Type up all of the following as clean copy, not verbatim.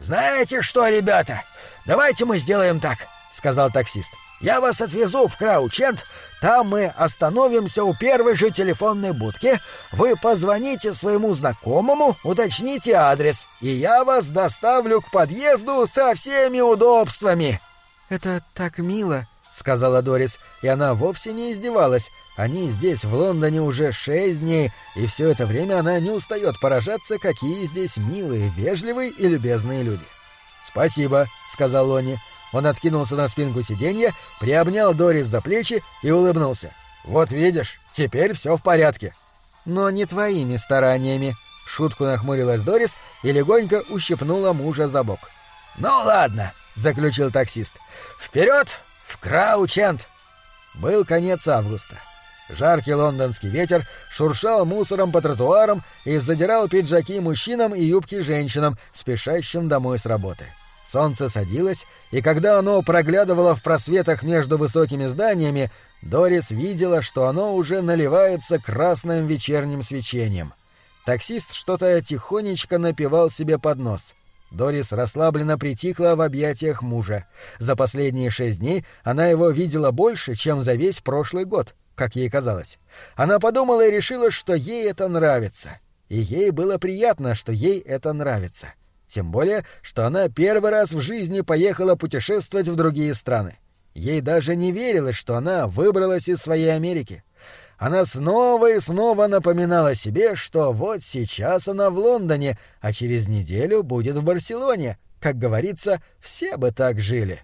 «Знаете что, ребята, давайте мы сделаем так», — сказал таксист. «Я вас отвезу в Краученд, там мы остановимся у первой же телефонной будки, вы позвоните своему знакомому, уточните адрес, и я вас доставлю к подъезду со всеми удобствами». «Это так мило», — сказала Дорис, и она вовсе не издевалась. Они здесь, в Лондоне, уже 6 дней, и все это время она не устает поражаться, какие здесь милые, вежливые и любезные люди. «Спасибо», — сказал Лонни. Он откинулся на спинку сиденья, приобнял Дорис за плечи и улыбнулся. «Вот видишь, теперь все в порядке». «Но не твоими стараниями», — в шутку нахмурилась Дорис и легонько ущипнула мужа за бок. «Ну ладно», — заключил таксист. «Вперед в Краученд!» Был конец августа. Жаркий лондонский ветер шуршал мусором по тротуарам и задирал пиджаки мужчинам и юбки женщинам, спешащим домой с работы. Солнце садилось, и когда оно проглядывало в просветах между высокими зданиями, Дорис видела, что оно уже наливается красным вечерним свечением. Таксист что-то тихонечко напевал себе под нос. Дорис расслабленно притихла в объятиях мужа. За последние 6 дней она его видела больше, чем за весь прошлый год, как ей казалось. Она подумала и решила, что ей это нравится. И ей было приятно, что ей это нравится. Тем более, что она первый раз в жизни поехала путешествовать в другие страны. Ей даже не верилось, что она выбралась из своей Америки. Она снова и снова напоминала себе, что вот сейчас она в Лондоне, а через неделю будет в Барселоне. Как говорится, все бы так жили.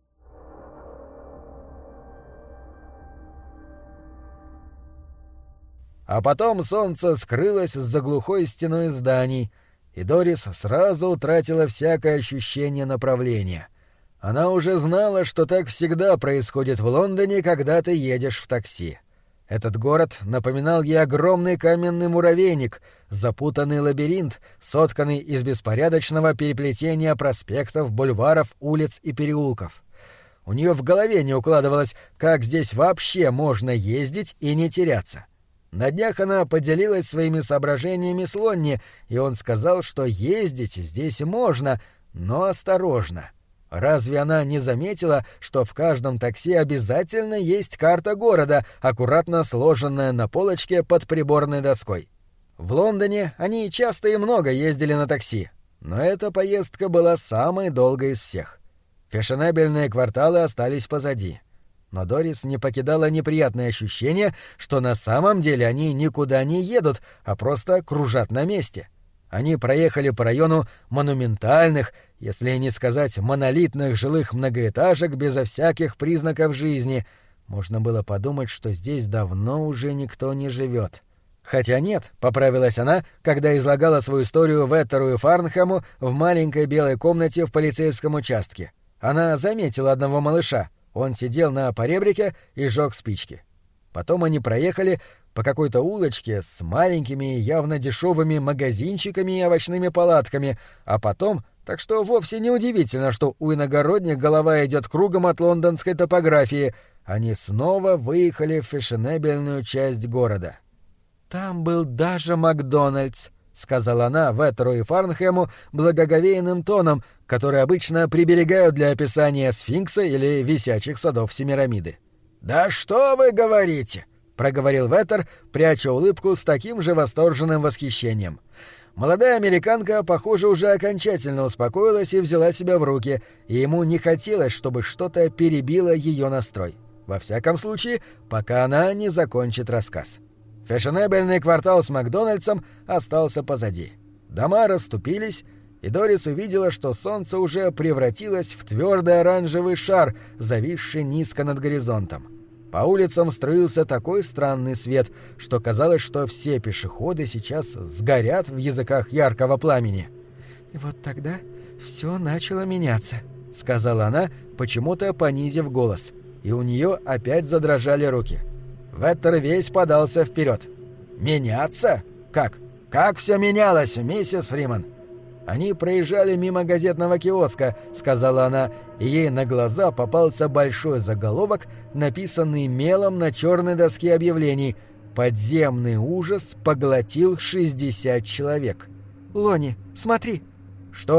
А потом солнце скрылось за глухой стеной зданий, и Дорис сразу утратила всякое ощущение направления. Она уже знала, что так всегда происходит в Лондоне, когда ты едешь в такси. Этот город напоминал ей огромный каменный муравейник, запутанный лабиринт, сотканный из беспорядочного переплетения проспектов, бульваров, улиц и переулков. У нее в голове не укладывалось, как здесь вообще можно ездить и не теряться. На днях она поделилась своими соображениями с Лонни, и он сказал, что ездить здесь можно, но осторожно. Разве она не заметила, что в каждом такси обязательно есть карта города, аккуратно сложенная на полочке под приборной доской? В Лондоне они часто и много ездили на такси, но эта поездка была самой долгой из всех. Фешенебельные кварталы остались позади. Но Дорис не покидало неприятное ощущение, что на самом деле они никуда не едут, а просто кружат на месте. Они проехали по району монументальных, если не сказать монолитных жилых многоэтажек безо всяких признаков жизни. Можно было подумать, что здесь давно уже никто не живет. Хотя нет, поправилась она, когда излагала свою историю Веттеру и Фарнхэму в маленькой белой комнате в полицейском участке. Она заметила одного малыша. Он сидел на поребрике и жёг спички. Потом они проехали по какой-то улочке с маленькими, явно дешевыми магазинчиками и овощными палатками, а потом, так что вовсе не удивительно, что у иногородних голова идет кругом от лондонской топографии, они снова выехали в фешенебельную часть города. «Там был даже Макдональдс», — сказала она Веттеру и Фарнхэму благоговейным тоном, который обычно приберегают для описания сфинкса или висячих садов Семирамиды. «Да что вы говорите!» — проговорил Веттер, пряча улыбку с таким же восторженным восхищением. Молодая американка, похоже, уже окончательно успокоилась и взяла себя в руки, и ему не хотелось, чтобы что-то перебило ее настрой. Во всяком случае, пока она не закончит рассказ. Фешенебельный квартал с Макдональдсом остался позади. Дома расступились, и Дорис увидела, что солнце уже превратилось в твердый оранжевый шар, зависший низко над горизонтом. По улицам струился такой странный свет, что казалось, что все пешеходы сейчас сгорят в языках яркого пламени. «И вот тогда все начало меняться», — сказала она, почему-то понизив голос, и у нее опять задрожали руки. Веттер весь подался вперед. «Меняться? Как? Как все менялось, миссис Фриман?» «Они проезжали мимо газетного киоска», — сказала она, и ей на глаза попался большой заголовок, написанный мелом на черной доске объявлений. «Подземный ужас поглотил 60 человек». «Лони, смотри». «Что?»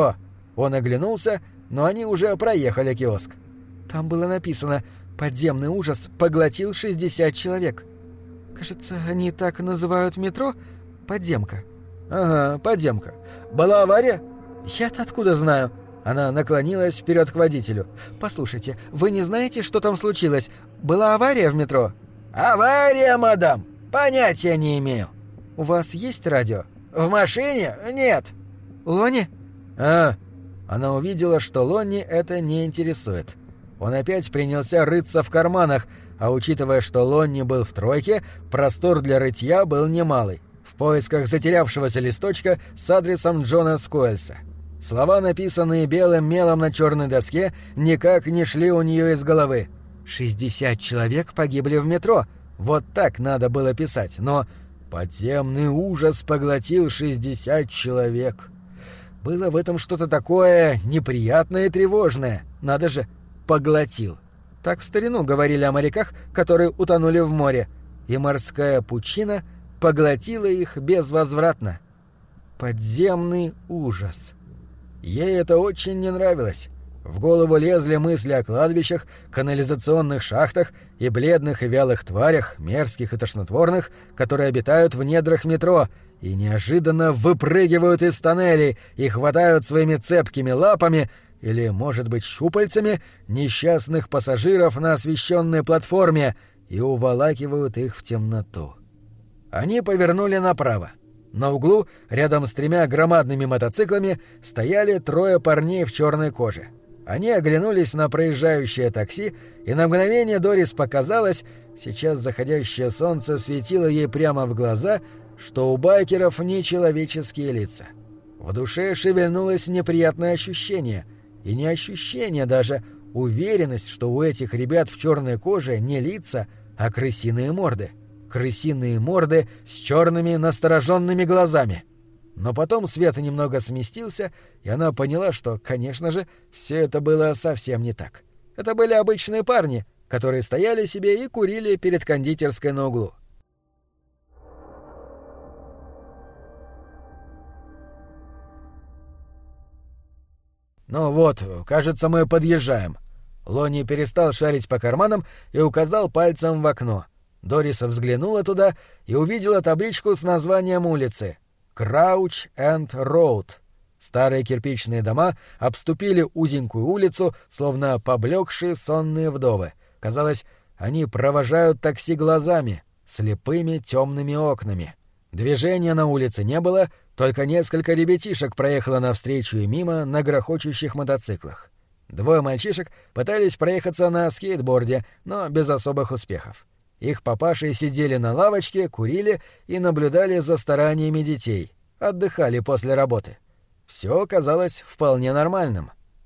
Он оглянулся, но они уже проехали киоск. Там было написано: «Подземный ужас поглотил 60 человек». Кажется, они так называют метро? Подземка. Ага, подземка. Была авария? Я-то откуда знаю? Она наклонилась вперед к водителю. Послушайте, вы не знаете, что там случилось? Была авария в метро? Авария, мадам. Понятия не имею. У вас есть радио? В машине? Нет. Лонни? Она увидела, что Лонни это не интересует. Он опять принялся рыться в карманах, а учитывая, что Лонни был в тройке, простор для рытья был немалый. В поисках затерявшегося листочка с адресом Джона Скуэльса. Слова, написанные белым мелом на черной доске, никак не шли у нее из головы. 60 человек погибли в метро. Вот так надо было писать, но подземный ужас поглотил 60 человек. Было в этом что-то такое неприятное и тревожное. Надо же, поглотил. Так в старину говорили о моряках, которые утонули в море, и морская пучина поглотила их безвозвратно. Подземный ужас. Ей это очень не нравилось. В голову лезли мысли о кладбищах, канализационных шахтах и бледных и вялых тварях, мерзких и тошнотворных, которые обитают в недрах метро и неожиданно выпрыгивают из тоннелей и хватают своими цепкими лапами или, может быть, щупальцами несчастных пассажиров на освещенной платформе и уволакивают их в темноту. Они повернули направо. На углу, рядом с 3 громадными мотоциклами, стояли 3 парней в черной коже. Они оглянулись на проезжающее такси, и на мгновение Дорис показалось, сейчас заходящее солнце светило ей прямо в глаза, что у байкеров нечеловеческие лица. В душе шевельнулось неприятное ощущение, и не ощущение даже, уверенность, что у этих ребят в черной коже не лица, а крысиные морды. Крысиные морды с черными настороженными глазами. Но потом свет немного сместился, и она поняла, что, конечно же, все это было совсем не так. Это были обычные парни, которые стояли себе и курили перед кондитерской на углу. «Ну вот, кажется, мы подъезжаем». Лонни перестал шарить по карманам и указал пальцем в окно. Дорис взглянула туда и увидела табличку с названием улицы «Крауч энд Роуд». Старые кирпичные дома обступили узенькую улицу, словно поблекшие сонные вдовы. Казалось, они провожают такси глазами, слепыми темными окнами. Движения на улице не было, только несколько ребятишек проехало навстречу и мимо на грохочущих мотоциклах. 2 мальчишек пытались проехаться на скейтборде, но без особых успехов. Их папаши сидели на лавочке, курили и наблюдали за стараниями детей, отдыхали после работы. Все казалось вполне нормальным.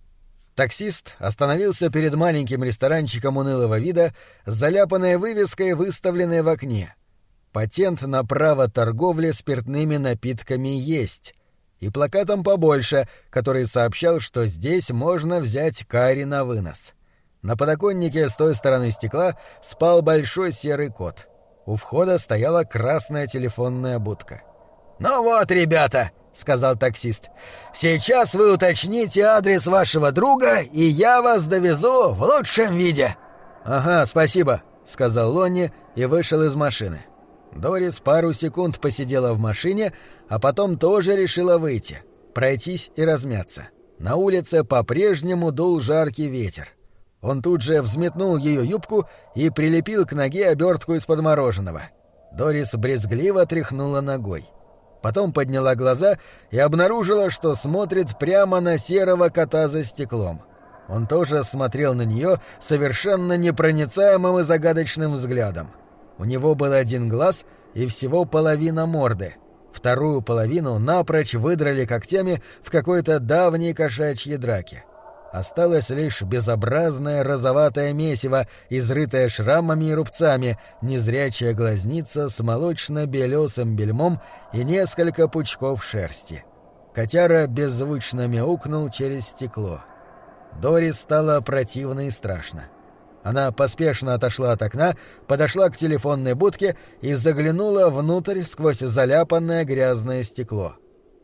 Таксист остановился перед маленьким ресторанчиком унылого вида с заляпанной вывеской, выставленной в окне. Патент на право торговли спиртными напитками есть. И плакатом побольше, который сообщал, что здесь можно взять карри на вынос. На подоконнике с той стороны стекла спал большой серый кот. У входа стояла красная телефонная будка. «Ну вот, ребята», — сказал таксист, — «сейчас вы уточните адрес вашего друга, и я вас довезу в лучшем виде». «Ага, спасибо», — сказал Лонни и вышел из машины. Дорис пару секунд посидела в машине, а потом тоже решила выйти, пройтись и размяться. На улице по-прежнему дул жаркий ветер. Он тут же взметнул ее юбку и прилепил к ноге обертку из-под мороженого. Дорис брезгливо тряхнула ногой. Потом подняла глаза и обнаружила, что смотрит прямо на серого кота за стеклом. Он тоже смотрел на нее совершенно непроницаемым и загадочным взглядом. У него был один глаз и всего половина морды. Вторую половину напрочь выдрали когтями в какой-то давней кошачьей драке. Осталось лишь безобразное розоватое месиво, изрытое шрамами и рубцами, незрячая глазница с молочно-белесым бельмом и несколько пучков шерсти. Котяра беззвучно мяукнул через стекло. Дорис стало противно и страшно. Она поспешно отошла от окна, подошла к телефонной будке и заглянула внутрь сквозь заляпанное грязное стекло.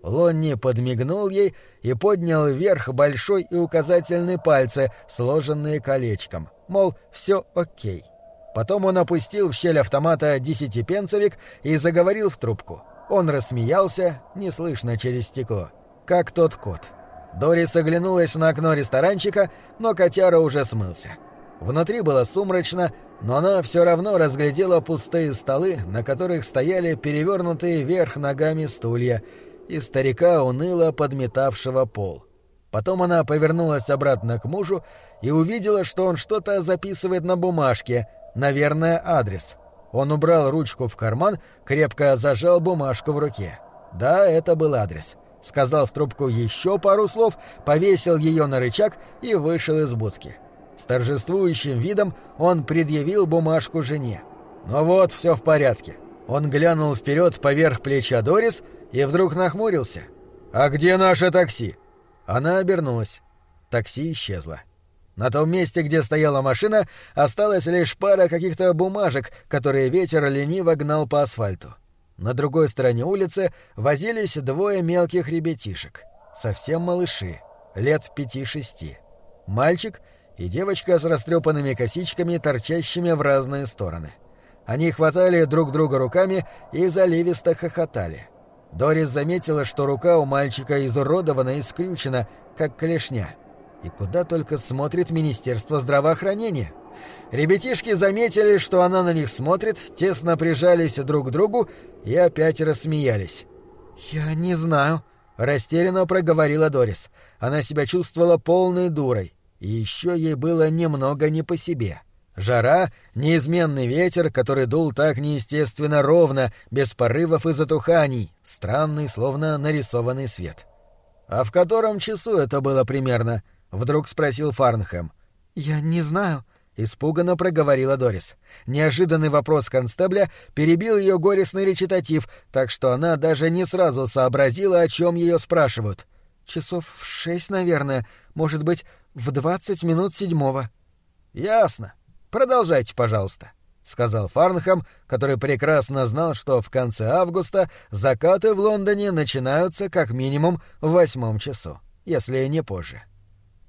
Лонни подмигнул ей и поднял вверх большой и указательный пальцы, сложенные колечком, мол, все окей. Потом он опустил в щель автомата 10-пенсовик и заговорил в трубку. Он рассмеялся, неслышно через стекло, как тот кот. Дорис оглянулась на окно ресторанчика, но котяра уже смылся. Внутри было сумрачно, но она все равно разглядела пустые столы, на которых стояли перевернутые вверх ногами стулья, и старика, уныло подметавшего пол. Потом она повернулась обратно к мужу и увидела, что он что-то записывает на бумажке, наверное, адрес. Он убрал ручку в карман, крепко зажал бумажку в руке. Да, это был адрес. Сказал в трубку еще пару слов, повесил ее на рычаг и вышел из будки. С торжествующим видом он предъявил бумажку жене. «Ну вот, все в порядке». Он глянул вперед поверх плеча Дорис и вдруг нахмурился. «А где наше такси?» Она обернулась. Такси исчезло. На том месте, где стояла машина, осталась лишь пара каких-то бумажек, которые ветер лениво гнал по асфальту. На другой стороне улицы возились двое мелких ребятишек. Совсем малыши, лет 5-6. Мальчик и девочка с растрепанными косичками, торчащими в разные стороны. Они хватали друг друга руками и заливисто хохотали. Дорис заметила, что рука у мальчика изуродована и скрючена, как клешня. И куда только смотрит Министерство здравоохранения. Ребятишки заметили, что она на них смотрит, тесно прижались друг к другу и опять рассмеялись. «Я не знаю», — растерянно проговорила Дорис. Она себя чувствовала полной дурой, и еще ей было немного не по себе. Жара, неизменный ветер, который дул так неестественно ровно, без порывов и затуханий, странный, словно нарисованный свет. «А в котором часу это было примерно?» — вдруг спросил Фарнхэм. «Я не знаю», — испуганно проговорила Дорис. Неожиданный вопрос констебля перебил ее горестный речитатив, так что она даже не сразу сообразила, о чем ее спрашивают. «Часов в 6, наверное, может быть, в 20 минут 7». «Ясно. Продолжайте, пожалуйста», — сказал Фарнхэм, который прекрасно знал, что в конце августа закаты в Лондоне начинаются как минимум в 8 часу, если не позже.